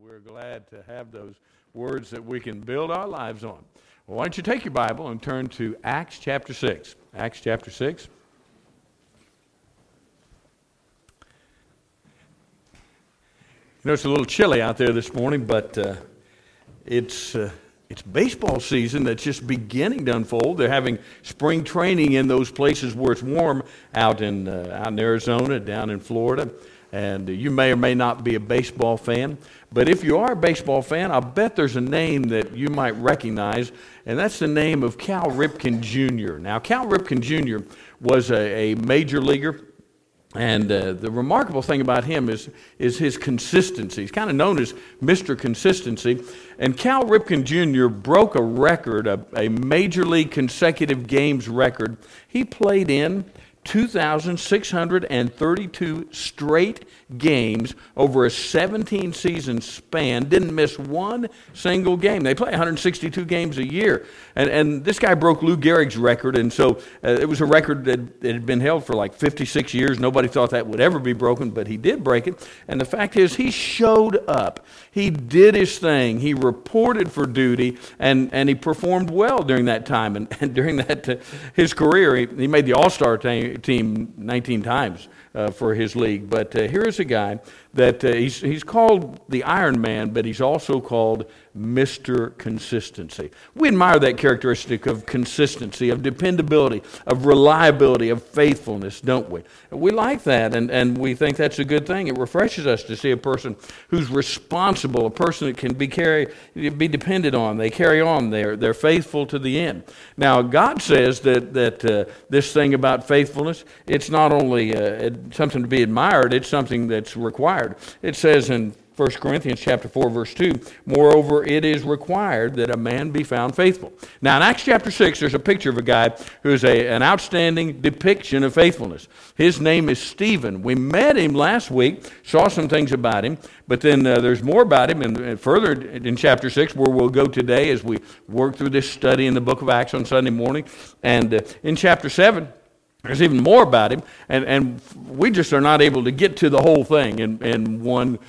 we're glad to have those words that we can build our lives on. Well, why don't you take your Bible and turn to Acts chapter 6. Acts chapter 6. You know, it's a little chilly out there this morning, but it's baseball season that's just beginning to unfold. They're having spring training in those places where it's warm out in Arizona, down in Florida. And you may or may not be a baseball fan, but if you are a baseball fan, I'll bet there's a name that you might recognize, and that's the name of Cal Ripken Jr. Now, Cal Ripken Jr. was a major leaguer, and the remarkable thing about him is his consistency. He's kind of known as Mr. Consistency, and Cal Ripken Jr. broke a record, a major league consecutive games record. He played in 2,632 straight games over a 17-season span, didn't miss one single game. They play 162 games a year. And this guy broke Lou Gehrig's record, and so it was a record that had been held for like 56 years. Nobody thought that would ever be broken, but he did break it. And the fact is, he showed up. He did his thing. He reported for duty, and he performed well during that time. And during that his career, he made the All-Star team 19 times for his league. But here's a guy that he's called the Iron Man, but he's also called Mr. Consistency. We admire that characteristic of consistency, of dependability, of reliability, of faithfulness, don't we? We like that, and we think that's a good thing. It refreshes us to see a person who's responsible, a person that can be depended on. They carry on. They're faithful to the end. Now, God says that this thing about faithfulness, it's not only something to be admired, it's something that's required. It says in 1 Corinthians chapter 4, verse 2, moreover, it is required that a man be found faithful. Now, in Acts chapter 6, there's a picture of a guy who is an outstanding depiction of faithfulness. His name is Stephen. We met him last week, saw some things about him, but then there's more about him and further in chapter 6, where we'll go today as we work through this study in the book of Acts on Sunday morning. And in chapter 7, there's even more about him, and we just are not able to get to the whole thing in one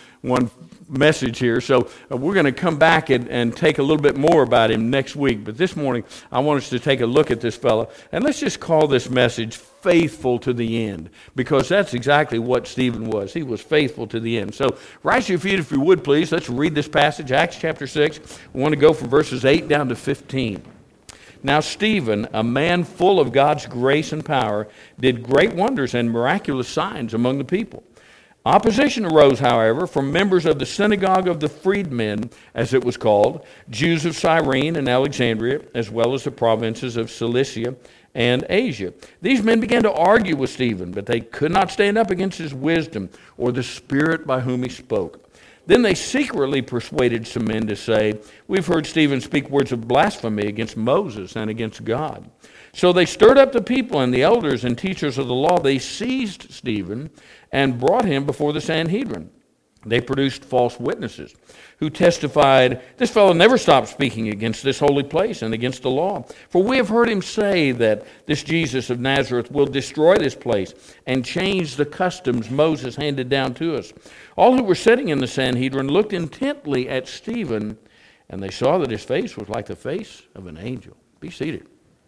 message here. So we're going to come back and take a little bit more about him next week. But this morning, I want us to take a look at this fella, and let's just call this message Faithful to the End, because that's exactly what Stephen was. He was faithful to the end. So rise to your feet if you would, please. Let's read this passage, Acts chapter 6. We want to go from verses 8 down to 15. Now Stephen, a man full of God's grace and power, did great wonders and miraculous signs among the people. Opposition arose, however, from members of the synagogue of the freedmen, as it was called, Jews of Cyrene and Alexandria, as well as the provinces of Cilicia and Asia. These men began to argue with Stephen, but they could not stand up against his wisdom or the spirit by whom he spoke. Then they secretly persuaded some men to say, we've heard Stephen speak words of blasphemy against Moses and against God. So they stirred up the people and the elders and teachers of the law. They seized Stephen and brought him before the Sanhedrin. They produced false witnesses who testified, this fellow never stopped speaking against this holy place and against the law. For we have heard him say that this Jesus of Nazareth will destroy this place and change the customs Moses handed down to us. All who were sitting in the Sanhedrin looked intently at Stephen, and they saw that his face was like the face of an angel. Be seated.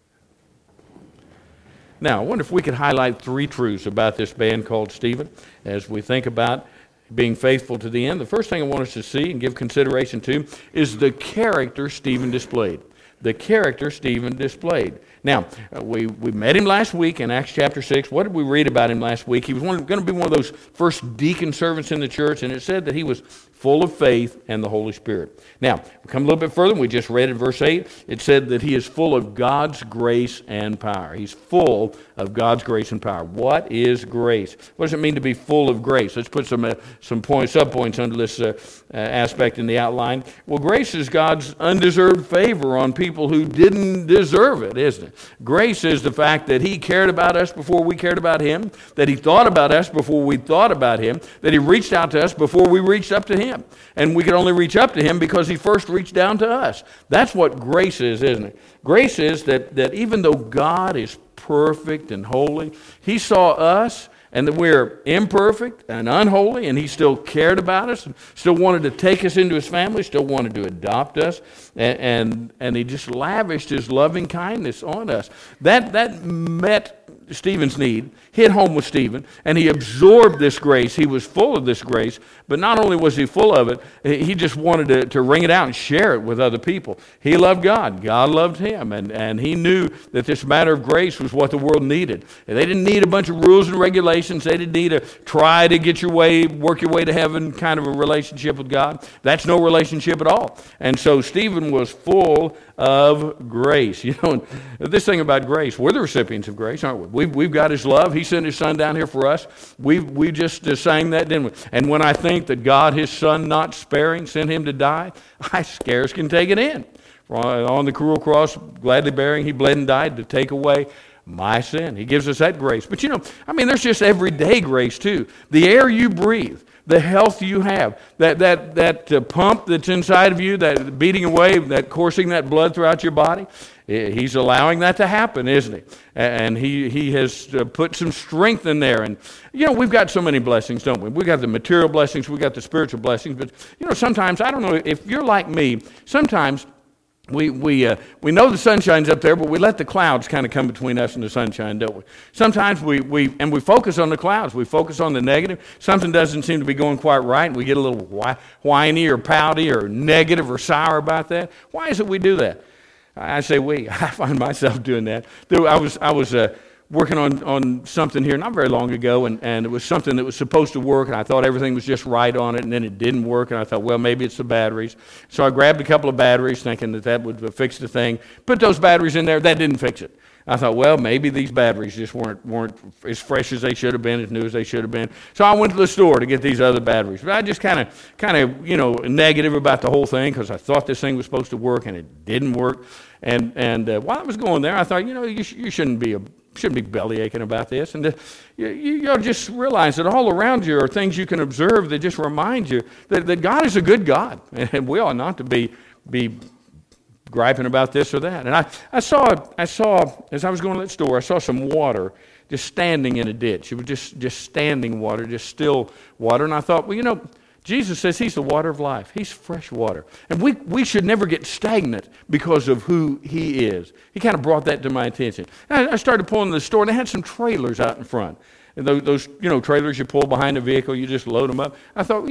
Now, I wonder if we could highlight 3 truths about this man called Stephen as we think about being faithful to the end. The first thing I want us to see and give consideration to is the character Stephen displayed. The character Stephen displayed. Now, we met him last week in Acts chapter 6. What did we read about him last week? He was going to be one of those first deacon servants in the church, and it said that he was full of faith and the Holy Spirit. Now, we come a little bit further, and we just read in verse 8, it said that he is full of God's grace and power. He's full of God's grace and power. What is grace? What does it mean to be full of grace? Let's put some sub-points under this aspect in the outline. Well, grace is God's undeserved favor on people who didn't deserve it, isn't it? Grace is the fact that he cared about us before we cared about him, that he thought about us before we thought about him, that he reached out to us before we reached up to him. And we could only reach up to him because he first reached down to us. That's what grace is, isn't it? Grace is that even though God is perfect and holy, he saw us and that we're imperfect and unholy, and he still cared about us, and still wanted to take us into his family, still wanted to adopt us, and he just lavished his loving kindness on us. That met Stephen's need, hit home with Stephen, and he absorbed this grace. He was full of this grace, but not only was he full of it, he just wanted to wring it out and share it with other people. He loved God. God loved him, and he knew that this matter of grace was what the world needed. And they didn't need a bunch of rules and regulations. They didn't need to try to work your way to heaven kind of a relationship with God. That's no relationship at all. And so Stephen was full of grace. You know, this thing about grace, we're the recipients of grace, aren't we? We've got his love. He sent his son down here for us. We just sang that, didn't we? And when I think that God, his son, not sparing, sent him to die, I scarce can take it in. On the cruel cross, gladly bearing, he bled and died to take away my sin. He gives us that grace. But there's just everyday grace too. The air you breathe, the health you have, that pump that's inside of you, that beating away, that coursing that blood throughout your body, he's allowing that to happen, isn't he? And he has put some strength in there. And, we've got so many blessings, don't we? We've got the material blessings, we've got the spiritual blessings. But, sometimes, I don't know if you're like me, sometimes we know the sunshine's up there, but we let the clouds kind of come between us and the sunshine, don't we? Sometimes we focus on the clouds. We focus on the negative. Something doesn't seem to be going quite right, and we get a little whiny or pouty or negative or sour about that. Why is it we do that? I say I find myself doing that. I was working on something here not very long ago, and it was something that was supposed to work, and I thought everything was just right on it, and then it didn't work, and I thought, well, maybe it's the batteries. So I grabbed a couple of batteries thinking that would fix the thing. Put those batteries in there. That didn't fix it. I thought, well, maybe these batteries just weren't as fresh as they should have been, as new as they should have been. So I went to the store to get these other batteries. But I just kind of negative about the whole thing because I thought this thing was supposed to work, and it didn't work. And while I was going there, I thought, you shouldn't be belly aching about this. And you just realize that all around you are things you can observe that just remind you that God is a good God. And we ought not to be griping about this or that. And I saw, as I was going to that store, I saw some water just standing in a ditch. It was just standing water, just still water. And I thought, well, Jesus says he's the water of life. He's fresh water. And we should never get stagnant because of who he is. He kind of brought that to my attention. And I started pulling the store, and they had some trailers out in front. And those trailers you pull behind the vehicle, you just load them up. I thought,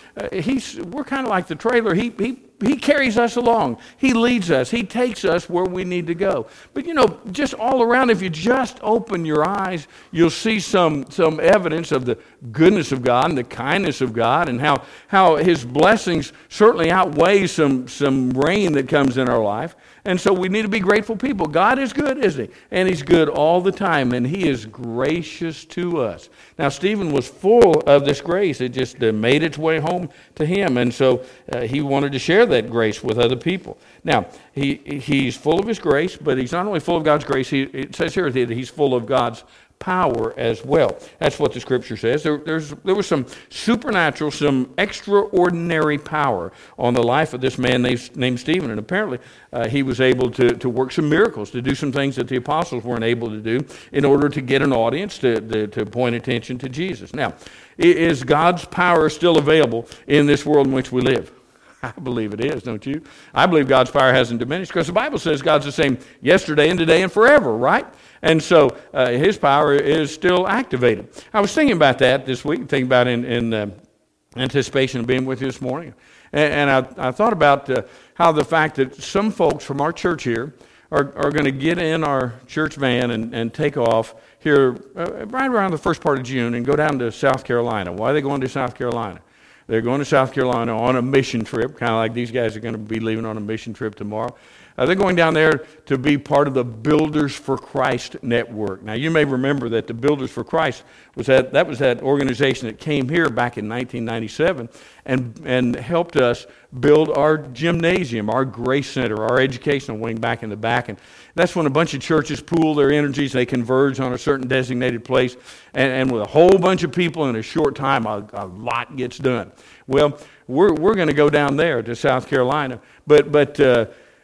we're kind of like the trailer. He carries us along. He leads us. He takes us where we need to go. But, just all around, if you just open your eyes, you'll see some evidence of the goodness of God and the kindness of God and how his blessings certainly outweigh some rain that comes in our life. And so we need to be grateful people. God is good, isn't he? And he's good all the time, and he is gracious to us. Now, Stephen was full of this grace. It just made its way home to him, and so he wanted to share that grace with other people. Now, he's full of his grace, but he's not only full of God's grace, it says here that he's full of God's power as well. That's what the scripture says. There was some supernatural, some extraordinary power on the life of this man named Stephen, and apparently he was able to work some miracles, to do some things that the apostles weren't able to do in order to get an audience to point attention to Jesus. Now, is God's power still available in this world in which we live? I believe it is, don't you? I believe God's power hasn't diminished because the Bible says God's the same yesterday and today and forever, right? And so his power is still activated. I was thinking about that this week, thinking about in anticipation of being with you this morning. And I thought about how the fact that some folks from our church here are going to get in our church van and take off here right around the first part of June and go down to South Carolina. Why are they going to South Carolina? They're going to South Carolina on a mission trip, kind of like these guys are going to be leaving on a mission trip tomorrow. They're going down there to be part of the Builders for Christ network. Now, you may remember that the Builders for Christ was that organization that came here back in 1997 and helped us build our gymnasium, our Grace Center, our educational wing back in the back. And that's when a bunch of churches pool their energies. They converge on a certain designated place. And with a whole bunch of people in a short time, a lot gets done. Well, we're going to go down there to South Carolina. But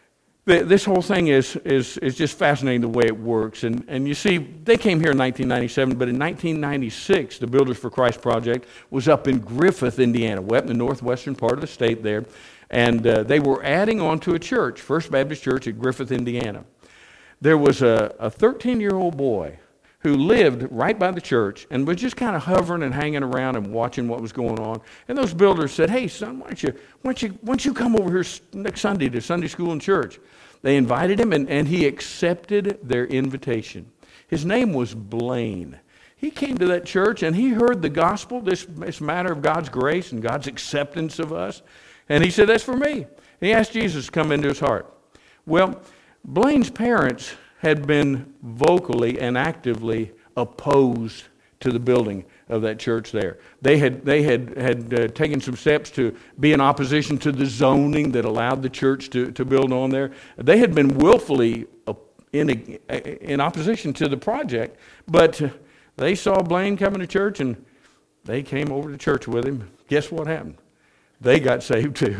This whole thing is just fascinating the way it works. And you see, they came here in 1997, but in 1996, the Builders for Christ project was up in Griffith, Indiana, up in the northwestern part of the state there. And they were adding on to a church, First Baptist Church at Griffith, Indiana. There was a 13-year-old boy who lived right by the church and was just kind of hovering and hanging around and watching what was going on. And those builders said, "Hey, son, why don't you come over here next Sunday to Sunday school and church?" They invited him, and he accepted their invitation. His name was Blaine. He came to that church, and he heard the gospel, this matter of God's grace and God's acceptance of us. And he said, "That's for me." And he asked Jesus to come into his heart. Well, Blaine's parents had been vocally and actively opposed to the building of that church there. They had taken some steps to be in opposition to the zoning that allowed the church to build on there. They had been willfully in opposition to the project, but they saw Blaine coming to church, and they came over to church with him. Guess what happened? They got saved too.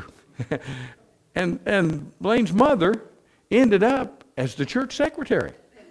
and Blaine's mother ended up as the church secretary.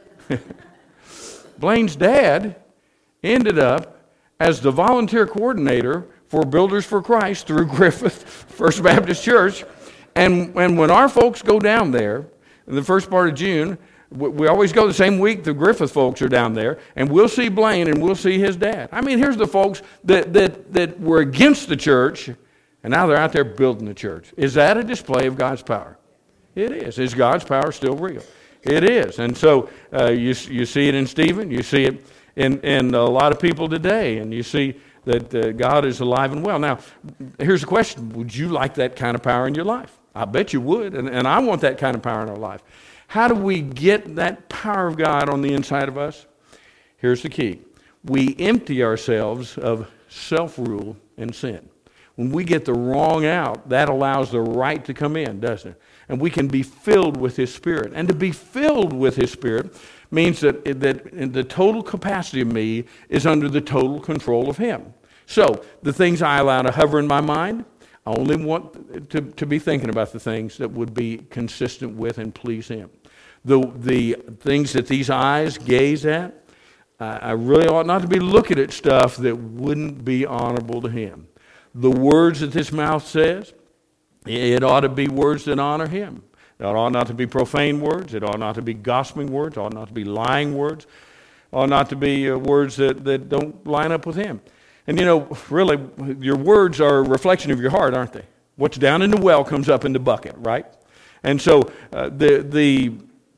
Blaine's dad ended up as the volunteer coordinator for Builders for Christ through Griffith First Baptist Church. And when our folks go down there in the first part of June, we always go the same week the Griffith folks are down there, and we'll see Blaine and we'll see his dad. I mean, here's the folks that were against the church, and now they're out there building the church. Is that a display of God's power? It is. Is God's power still real? It is. And so you see it in Stephen. You see it in a lot of people today. And you see that God is alive and well. Now, here's the question. Would you like that kind of power in your life? I bet you would. And I want that kind of power in our life. How do we get that power of God on the inside of us? Here's the key. We empty ourselves of self-rule and sin. When we get the wrong out, that allows the right to come in, doesn't it? And we can be filled with His Spirit. And to be filled with His Spirit means that the total capacity of me is under the total control of Him. So, the things I allow to hover in my mind, I only want to be thinking about the things that would be consistent with and please Him. The things that these eyes gaze at, I really ought not to be looking at stuff that wouldn't be honorable to Him. The words that this mouth says, it ought to be words that honor Him. It ought not to be profane words. It ought not to be gossiping words. It ought not to be lying words. It ought not to be words that don't line up with Him. And really, your words are a reflection of your heart, aren't they? What's down in the well comes up in the bucket, right? And so the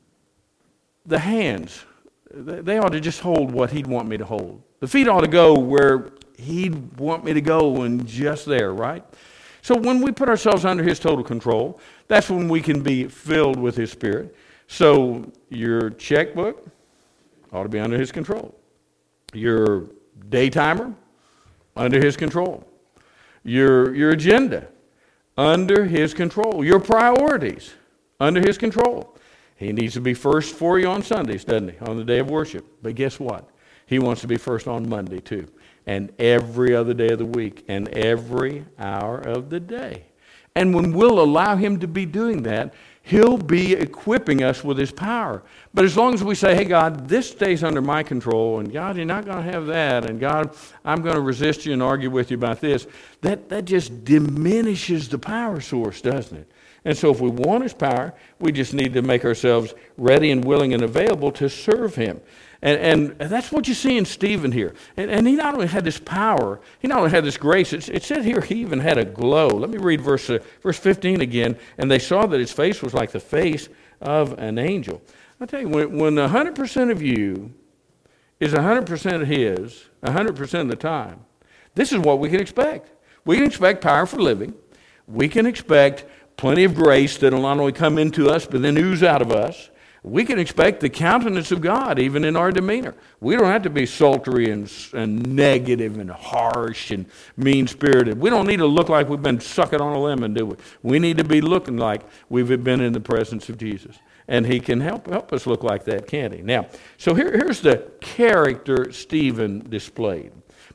hands, they ought to just hold what He'd want me to hold. The feet ought to go where He'd want me to go, and just there, right? So when we put ourselves under His total control, that's when we can be filled with His Spirit. So your checkbook ought to be under His control. Your day timer, under His control. Your agenda, under His control. Your priorities, under His control. He needs to be first for you on Sundays, doesn't He? On the day of worship. But guess what? He wants to be first on Monday too. And every other day of the week. And every hour of the day. And when we'll allow Him to be doing that, He'll be equipping us with His power. But as long as we say, hey, God, this stays under my control, and God, you're not going to have that, and God, I'm going to resist you and argue with you about this, that just diminishes the power source, doesn't it? And so if we want His power, we just need to make ourselves ready and willing and available to serve Him. And that's what you see in Stephen here. And he not only had this power, he not only had this grace, it said here he even had a glow. Let me read verse 15 again. And they saw that his face was like the face of an angel. I'll tell you, when 100% of you is 100% of His, 100% of the time, this is what we can expect. We can expect power for living. We can expect plenty of grace that will not only come into us, but then ooze out of us. We can expect the countenance of God even in our demeanor. We don't have to be sultry and negative and harsh and mean-spirited. We don't need to look like we've been sucking on a lemon, do we? We need to be looking like we've been in the presence of Jesus. And He can help us look like that, can't He? Now, so here's the character Stephen displayed.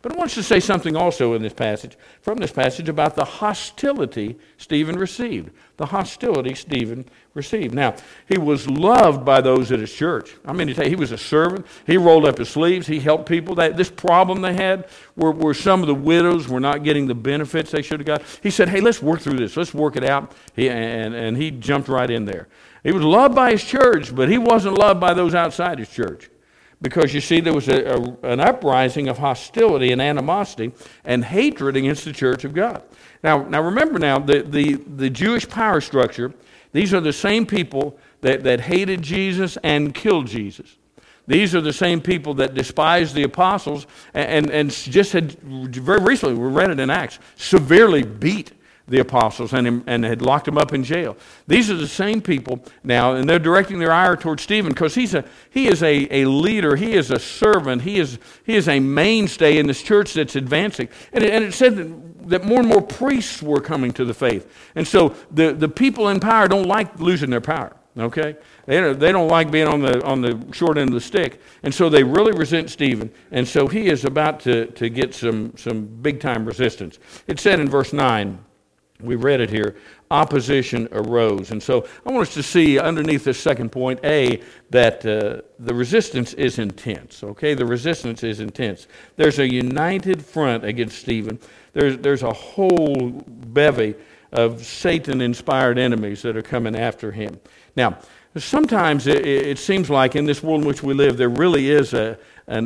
But I want us to say something also in this passage, from this passage, about the hostility Stephen received. The hostility Stephen received. Now, he was loved by those at his church. I mean, he was a servant. He rolled up his sleeves. He helped people. This problem they had where some of the widows were not getting the benefits they should have got. He said, hey, let's work through this. Let's work it out. And he jumped right in there. He was loved by his church, but he wasn't loved by those outside his church. Because you see, there was an uprising of hostility and animosity and hatred against the church of God. Now remember the Jewish power structure. These are the same people that hated Jesus and killed Jesus. These are the same people that despised the apostles and just had, very recently, we read it in Acts, severely beat the apostles and had locked them up in jail. These are the same people now, and they're directing their ire towards Stephen because he is a leader, he is a servant, he is a mainstay in this church that's advancing. And it said that more and more priests were coming to the faith. And so the people in power don't like losing their power. Okay, they don't like being on the short end of the stick, and so they really resent Stephen. And so he is about to get some big time resistance. It said in verse 9. We read it here, opposition arose. And so I want us to see underneath this second point, that the resistance is intense, okay? The resistance is intense. There's a united front against Stephen. There's a whole bevy of Satan-inspired enemies that are coming after him. Now, sometimes it seems like in this world in which we live, there really is an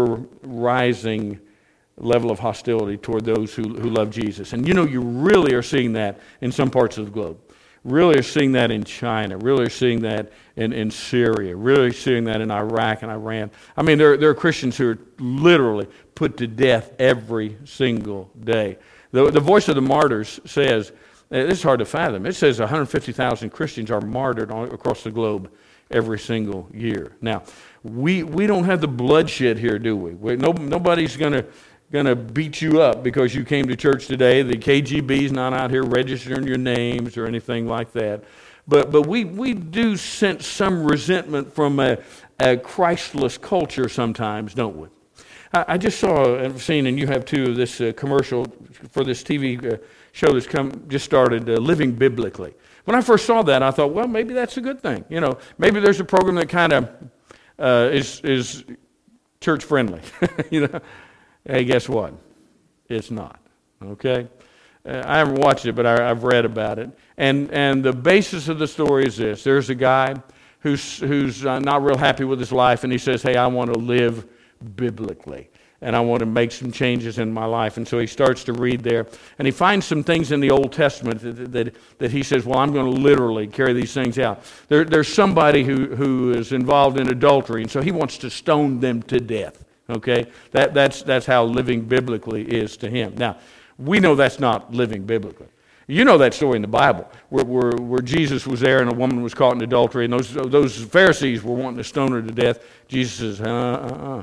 ever-rising level of hostility toward those who love Jesus. And you really are seeing that in some parts of the globe. Really are seeing that in China. Really are seeing that in Syria. Really seeing that in Iraq and Iran. I mean, there are Christians who are literally put to death every single day. The Voice of the Martyrs says, this is hard to fathom, it says 150,000 Christians are martyred across the globe every single year. Now, we don't have the bloodshed here, do we? Nobody's going to beat you up because you came to church today. The KGB's not out here registering your names or anything like that. But we do sense some resentment from a Christless culture sometimes, don't we? I just I've seen, and you have too, this commercial for this TV show that's just started, Living Biblically. When I first saw that, I thought, well, maybe that's a good thing. Maybe there's a program that kind of is church friendly. Hey, guess what? It's not. Okay? I haven't watched it, but I've read about it. And the basis of the story is this. There's a guy who's not real happy with his life, and he says, hey, I want to live biblically, and I want to make some changes in my life. And so he starts to read there, and he finds some things in the Old Testament that he says, well, I'm going to literally carry these things out. There's somebody who is involved in adultery, and so he wants to stone them to death. Okay, that's how living biblically is to him. Now, we know that's not living biblically. You know that story in the Bible where Jesus was there and a woman was caught in adultery, and those Pharisees were wanting to stone her to death. Jesus says,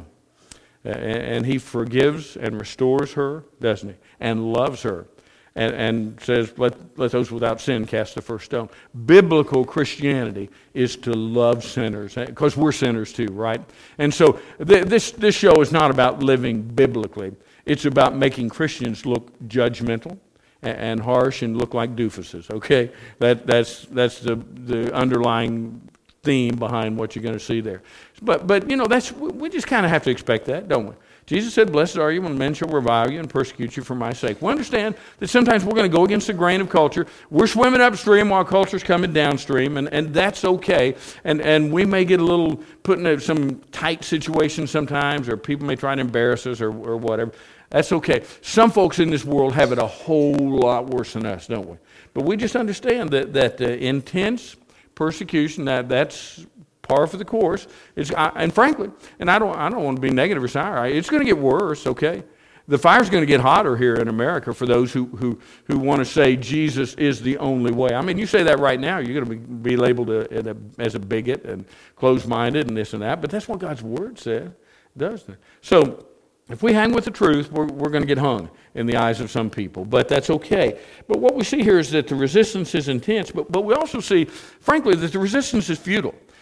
and he forgives and restores her, doesn't he? And loves her. And says, let those without sin cast the first stone. Biblical Christianity is to love sinners, because we're sinners too, right? And so this show is not about living biblically. It's about making Christians look judgmental and harsh and look like doofuses, okay? That's the underlying theme behind what you're going to see there. But we just kind of have to expect that, don't we? Jesus said, blessed are you when men shall revile you and persecute you for my sake. We understand that sometimes we're going to go against the grain of culture. We're swimming upstream while culture's coming downstream, and that's okay. And we may get a little put in some tight situations sometimes, or people may try to embarrass us or whatever. That's okay. Some folks in this world have it a whole lot worse than us, don't we? But we just understand that intense persecution, that's par for the course. And frankly, and I don't want to be negative or sour, it's going to get worse, okay? The fire's going to get hotter here in America for those who want to say Jesus is the only way. I mean, you say that right now, you're going to be labeled as a bigot and closed-minded and this and that, but that's what God's Word says, doesn't it? So if we hang with the truth, we're going to get hung in the eyes of some people, but that's okay. But what we see here is that the resistance is intense, but we also see, frankly, that the resistance is futile.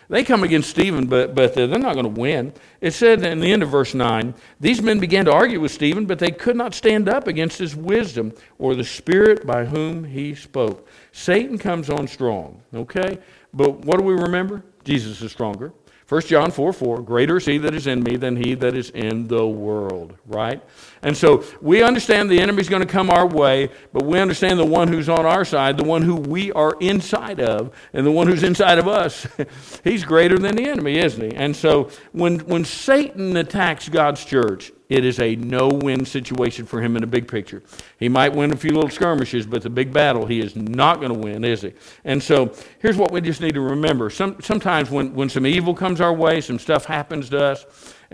They come against Stephen, but they're not going to win. It said in the end of verse 9, these men began to argue with Stephen, but they could not stand up against his wisdom or the spirit by whom he spoke. Satan comes on strong, okay? But what do we remember? Jesus is stronger. 1 John 4:4, greater is he that is in me than he that is in the world, right? And so we understand the enemy's going to come our way, but we understand the one who's on our side, the one who we are inside of, and the one who's inside of us, he's greater than the enemy, isn't he? And so when Satan attacks God's church, it is a no-win situation for him in the big picture. He might win a few little skirmishes, but the big battle he is not going to win, is he? And so here's what we just need to remember. Sometimes when some evil comes our way, some stuff happens to us,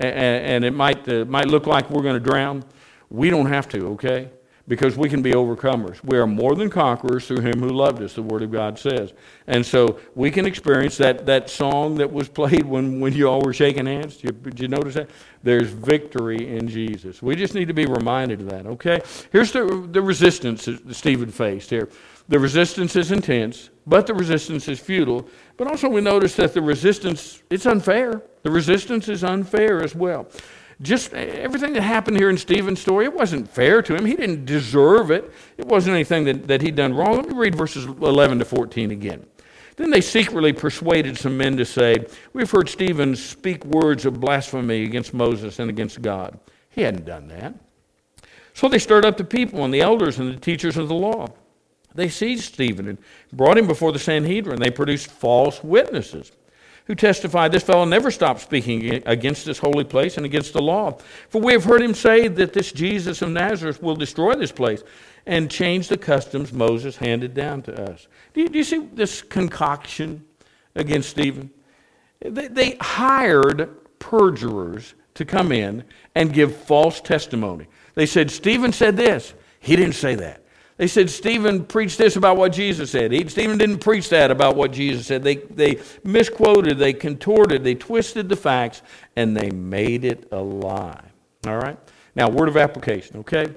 and it might look like we're going to drown, we don't have to, okay? Because we can be overcomers. We are more than conquerors through him who loved us, the Word of God says. And so we can experience that song that was played when you all were shaking hands. Did you notice that? There's victory in Jesus. We just need to be reminded of that, okay? Here's the resistance that Stephen faced here. The resistance is intense, but the resistance is futile. But also we notice that the resistance, it's unfair. The resistance is unfair as well. Just everything that happened here in Stephen's story, it wasn't fair to him. He didn't deserve it. It wasn't anything that he'd done wrong. Let me read verses 11 to 14 again. Then they secretly persuaded some men to say, we've heard Stephen speak words of blasphemy against Moses and against God. He hadn't done that. So they stirred up the people and the elders and the teachers of the law. They seized Stephen and brought him before the Sanhedrin. They produced false witnesses who testified, this fellow never stopped speaking against this holy place and against the law. For we have heard him say that this Jesus of Nazareth will destroy this place and change the customs Moses handed down to us. Do you see this concoction against Stephen? They hired perjurers to come in and give false testimony. They said, Stephen said this. He didn't say that. They said Stephen preached this about what Jesus said. Stephen didn't preach that about what Jesus said. They misquoted, they contorted, they twisted the facts, and they made it a lie. All right? Now, word of application, okay?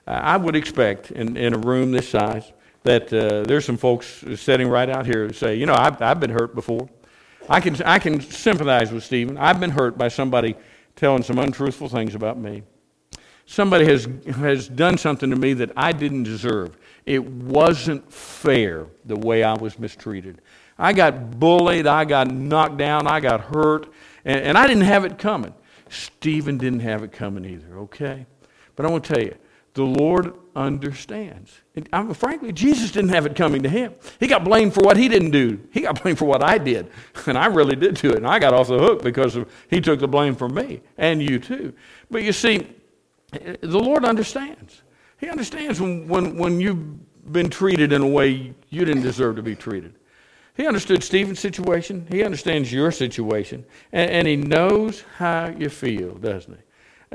I would expect in a room this size that there's some folks sitting right out here who say, you know, I've been hurt before. I can sympathize with Stephen. I've been hurt by somebody telling some untruthful things about me. Somebody has done something to me that I didn't deserve. It wasn't fair the way I was mistreated. I got bullied, I got knocked down, I got hurt, and I didn't have it coming. Stephen didn't have it coming either, okay? But I want to tell you, the Lord understands. And frankly, Jesus didn't have it coming to him. He got blamed for what he didn't do. He got blamed for what I did. And I really did do it. And I got off the hook because he took the blame for me, and you too. But you see, the Lord understands. He understands when you've been treated in a way you didn't deserve to be treated. He understood Stephen's situation. He understands your situation. And he knows how you feel, doesn't he?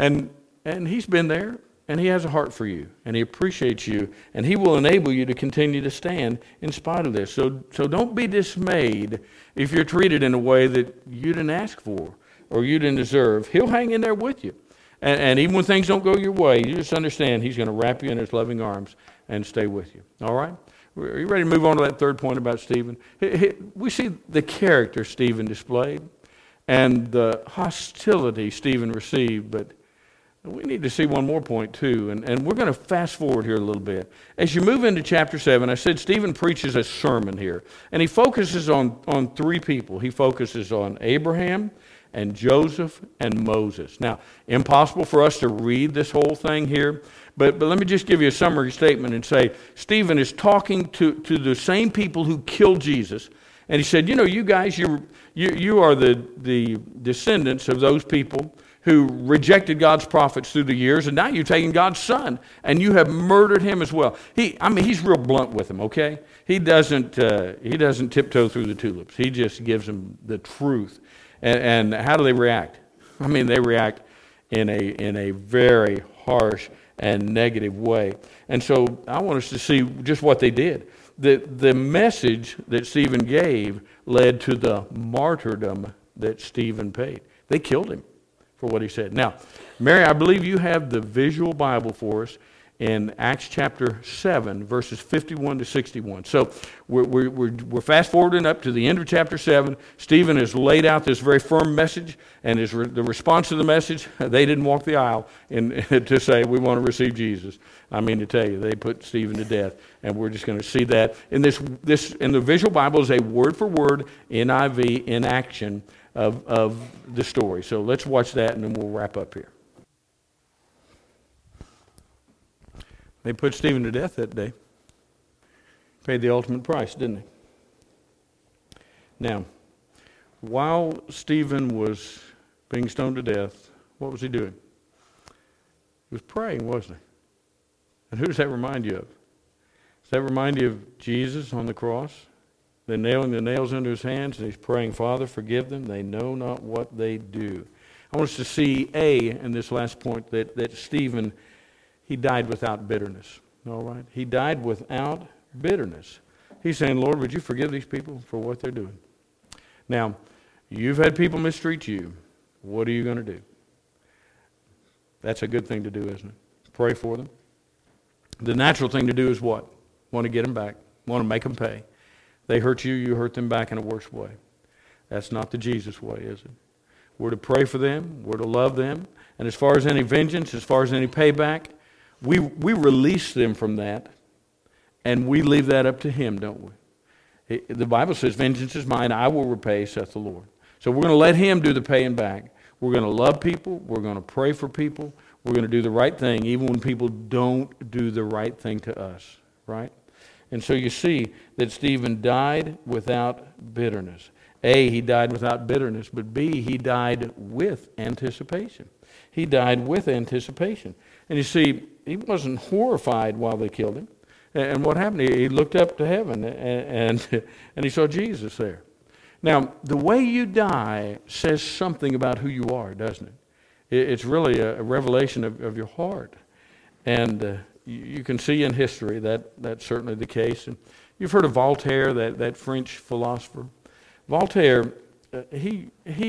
And he's been there, and he has a heart for you, and he appreciates you, and he will enable you to continue to stand in spite of this. So don't be dismayed if you're treated in a way that you didn't ask for or you didn't deserve. He'll hang in there with you. And even when things don't go your way, you just understand he's going to wrap you in his loving arms and stay with you. All right? Are you ready to move on to that third point about Stephen? We see the character Stephen displayed and the hostility Stephen received, but we need to see one more point too, and we're going to fast forward here a little bit. As you move into chapter 7, I said Stephen preaches a sermon here, and he focuses on three people. He focuses on Abraham and Joseph and Moses. Now, impossible for us to read this whole thing here, but let me just give you a summary statement and say Stephen is talking to the same people who killed Jesus, and he said, you know, you guys, you are the descendants of those people who rejected God's prophets through the years, and now you've taken God's son, and you have murdered him as well. He's real blunt with them, okay? He doesn't tiptoe through the tulips. He just gives them the truth. And how do they react? I mean, they react in a very harsh and negative way. And so I want us to see just what they did. The message that Stephen gave led to the martyrdom that Stephen paid. They killed him for what he said. Now, Mary, I believe you have the visual Bible for us. in Acts chapter 7, verses 51 to 61. So we're fast forwarding up to the end of chapter 7. Stephen has laid out this very firm message, and the response to the message, they didn't walk the aisle to say, we want to receive Jesus. I mean to tell you, they put Stephen to death, and we're just going to see that. In this in the visual Bible is a word-for-word NIV in action of the story. So let's watch that, and then we'll wrap up here. They put Stephen to death that day. Paid the ultimate price, didn't they? Now, while Stephen was being stoned to death, what was he doing? He was praying, wasn't he? And who does that remind you of? Does that remind you of Jesus on the cross? They're nailing the nails into his hands, and he's praying, Father, forgive them. They know not what they do. I want us to see, in this last point, that Stephen, he died without bitterness. All right? He died without bitterness. He's saying, Lord, would you forgive these people for what they're doing? Now, you've had people mistreat you. What are you going to do? That's a good thing to do, isn't it? Pray for them. The natural thing to do is what? Want to get them back. Want to make them pay. They hurt you, you hurt them back in a worse way. That's not the Jesus way, is it? We're to pray for them. We're to love them. And as far as any vengeance, as far as any payback, we release them from that, and we leave that up to him, don't we? The Bible says, vengeance is mine, I will repay, saith the Lord. So we're going to let him do the paying back. We're going to love people. We're going to pray for people. We're going to do the right thing, even when people don't do the right thing to us, right? And so you see that Stephen died without bitterness. A, he died without bitterness, but B, he died with anticipation. He died with anticipation. And you see, he wasn't horrified while they killed him. And what happened? He looked up to heaven and he saw Jesus there. Now, the way you die says something about who you are, doesn't it? It's really a revelation of your heart. And you can see in history that's certainly the case. And you've heard of Voltaire, that French philosopher. Voltaire, he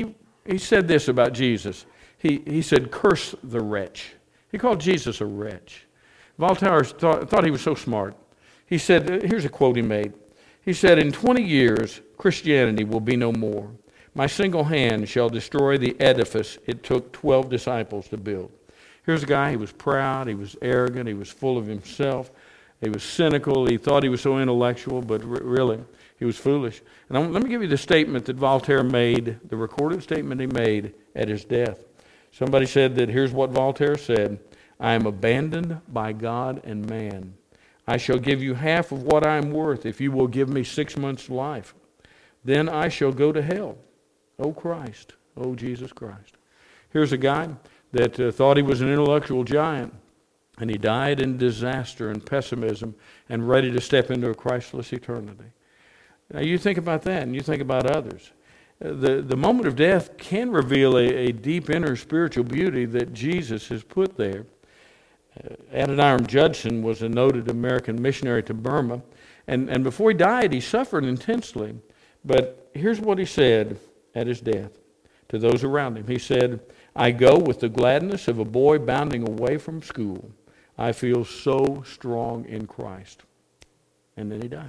said this about Jesus. He said, curse the wretch. He called Jesus a wretch. Voltaire thought he was so smart. He said, here's a quote he made. He said, in 20 years, Christianity will be no more. My single hand shall destroy the edifice it took 12 disciples to build. Here's a guy, he was proud, he was arrogant, he was full of himself, he was cynical, he thought he was so intellectual, but really, he was foolish. And let me give you the statement that Voltaire made, the recorded statement he made at his death. Somebody said that here's what Voltaire said, I am abandoned by God and man. I shall give you half of what I am worth if you will give me 6 months' life. Then I shall go to hell. Oh Christ, oh Jesus Christ. Here's a guy that thought he was an intellectual giant, and he died in disaster and pessimism and ready to step into a Christless eternity. Now you think about that, and you think about others. The moment of death can reveal a deep inner spiritual beauty that Jesus has put there. Adoniram Judson was a noted American missionary to Burma, and before he died, he suffered intensely. But here's what he said at his death to those around him. He said, I go with the gladness of a boy bounding away from school. I feel so strong in Christ. And then he died.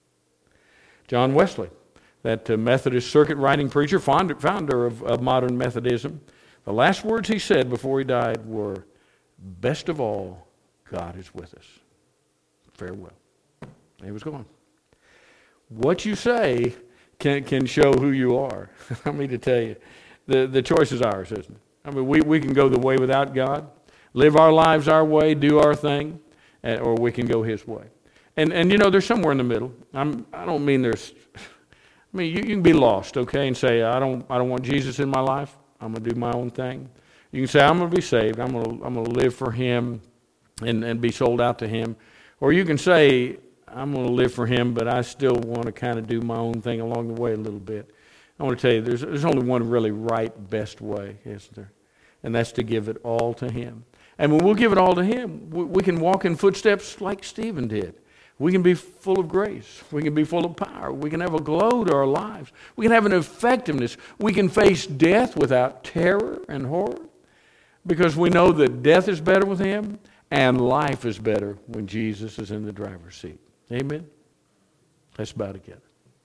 John Wesley, that Methodist circuit riding preacher, founder of modern Methodism, the last words he said before he died were, best of all, God is with us. Farewell. And he was gone. What you say can show who you are. I mean to tell you, the choice is ours, isn't it? I mean, we can go the way without God, live our lives our way, do our thing, or we can go his way. And you know, there's somewhere in the middle. I don't mean there's, I mean, you can be lost, okay, and say, I don't want Jesus in my life. I'm going to do my own thing. You can say, I'm going to be saved. I'm going to live for him and be sold out to him. Or you can say, I'm going to live for him, but I still want to kind of do my own thing along the way a little bit. I want to tell you, there's only one really right, best way, isn't there? And that's to give it all to him. And when we'll give it all to him, we can walk in footsteps like Stephen did. We can be full of grace. We can be full of power. We can have a glow to our lives. We can have an effectiveness. We can face death without terror and horror because we know that death is better with him and life is better when Jesus is in the driver's seat. Amen? Let's bow together.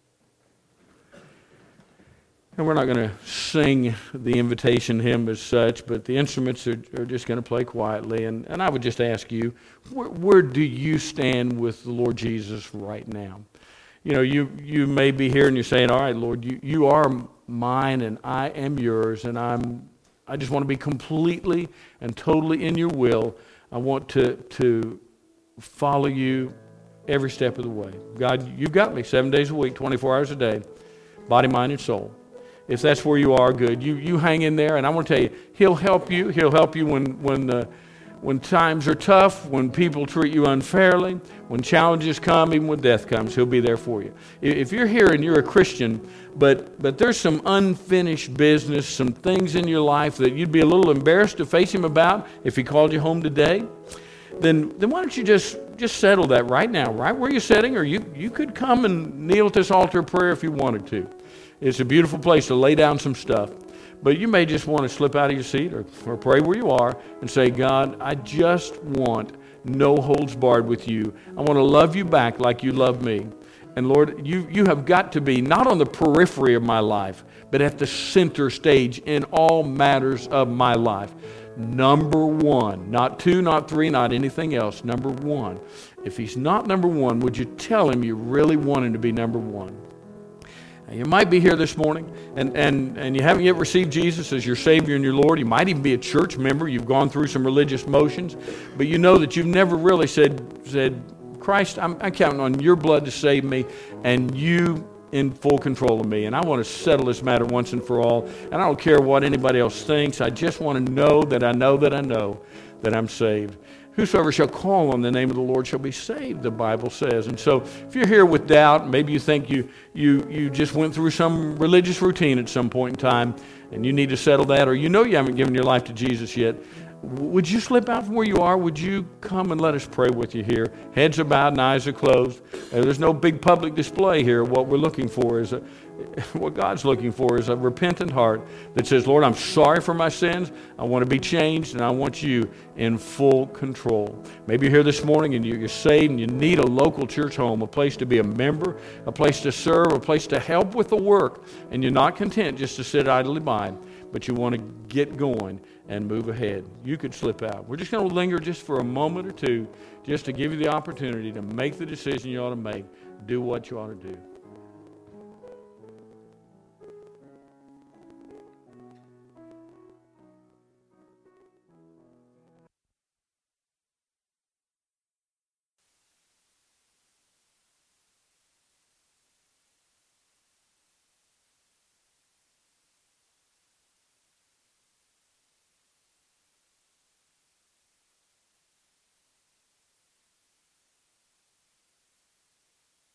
And we're not going to sing the invitation hymn as such, but the instruments are just going to play quietly. And I would just ask you, where do you stand with the Lord Jesus right now? You know, you may be here and you're saying, all right, Lord, you are mine and I am yours, and I just want to be completely and totally in your will. I want to follow you every step of the way. God, you've got me 7 days a week, 24 hours a day, body, mind, and soul. If that's where you are, good. You hang in there, and I want to tell you, He'll help you. He'll help you when times are tough, when people treat you unfairly, when challenges come, even when death comes. He'll be there for you. If you're here and you're a Christian, but there's some unfinished business, some things in your life that you'd be a little embarrassed to face Him about if He called you home today, then why don't you just settle that right now, right where you're sitting, or you could come and kneel at this altar of prayer if you wanted to. It's a beautiful place to lay down some stuff. But you may just want to slip out of your seat or pray where you are and say, God, I just want no holds barred with you. I want to love you back like you love me. And Lord, you have got to be not on the periphery of my life, but at the center stage in all matters of my life. Number one, not two, not three, not anything else. Number one. If He's not number one, would you tell Him you really want Him to be number one? Now, you might be here this morning and you haven't yet received Jesus as your Savior and your Lord. You might even be a church member. You've gone through some religious motions, but you know that you've never really said, Christ, I'm counting on your blood to save me and you in full control of me. And I want to settle this matter once and for all. And I don't care what anybody else thinks. I just want to know that I know that I know that I'm saved. Whosoever shall call on the name of the Lord shall be saved, the Bible says. And so if you're here with doubt, maybe you think you just went through some religious routine at some point in time and you need to settle that, or you know you haven't given your life to Jesus yet, would you slip out from where you are? Would you come and let us pray with you here? Heads are bowed and eyes are closed. There's no big public display here. What we're looking for is what God's looking for is a repentant heart that says, Lord, I'm sorry for my sins. I want to be changed, and I want you in full control. Maybe you're here this morning and you're saved and you need a local church home, a place to be a member, a place to serve, a place to help with the work, and you're not content just to sit idly by, but you want to get going and move ahead. You could slip out. We're just going to linger just for a moment or two just to give you the opportunity to make the decision you ought to make, do what you ought to do.